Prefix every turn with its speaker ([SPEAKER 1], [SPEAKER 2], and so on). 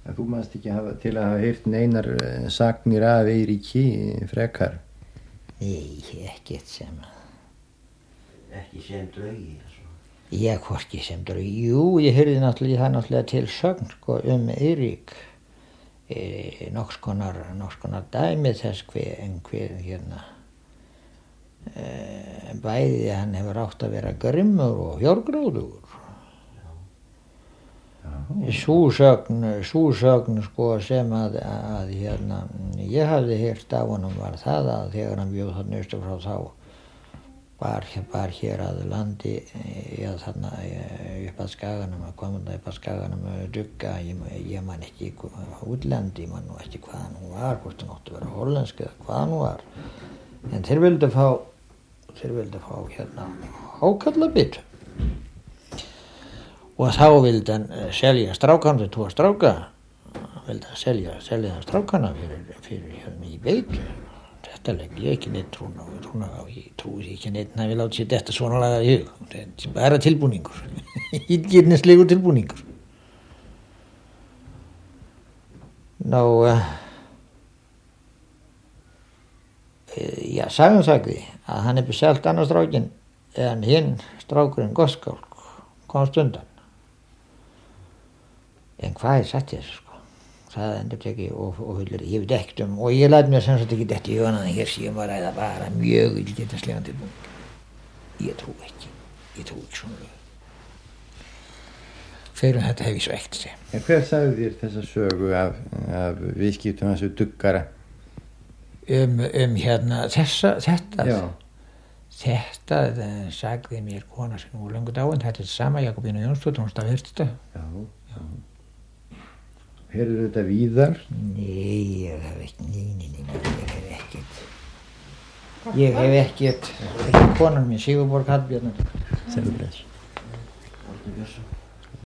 [SPEAKER 1] Þú manst ekki til að hafa heyrt neinar sagnir af Eiríki frekar?
[SPEAKER 2] Nei, ekkert sem
[SPEAKER 3] Ekki sem draugi
[SPEAKER 2] ég hvorki sem draugi. Jú, ég heyrði náttúrulega til sögn sko, Eirík nokkurs konar dæmi þess hver hérna bæði hann hefur átt að vera grimmur og fjárgráðugur. Sú sögn sko sem að hérna ég hafði heyrt af honum var það að þegar hann bjóð þarna austur frá þá bar hér að landi þarna upp að Skaganum að koma það upp að Skaganum dugga, ég man ekki útlendi, ég man nú ekki hvað hann var, hvort hann átti að vera hollensk eða hvað hann var, en þeir vildu fá hérna hákallabitu og þá vildi hann selja strákana, þau tvo stráka vildi hann selja það strákana fyrir hérna í beitu. Þetta legg ég ekki neitt trúna á, ég trúi ekki neitt að við láta sér þetta svona lagað í hug, þetta er bara tilbúningur illgirnislegur tilbúningur. Sagan sagði að hann hefði selt annar strákin en hinn strákurinn Gottskálk komst undan. En hvað satt þessu sko? Það endur teki og hullir, ég veit ekkert og ég læt mér sem sagt ekki þetta í hugan að hér séum að ræða bara mjög illgirnislegan tilbúning. Ég trú ekki svona. Fyrir þetta hef ég svo ekkert sé.
[SPEAKER 1] En hver sagði þér þessa sögu af viðskiptum þessu duggara?
[SPEAKER 2] Hérna þetta?
[SPEAKER 1] Já.
[SPEAKER 2] Þetta sagði mér kona sem nú löngu dáin, þetta er sama Jakobína Jónsdóttir, hún staðfesti þetta.
[SPEAKER 1] Já. Heyrðu þetta víðar?
[SPEAKER 2] Nei, ég hef ekkert. Ekki konan mín, Sigurborg Hallbjörn.
[SPEAKER 1] Selur bless.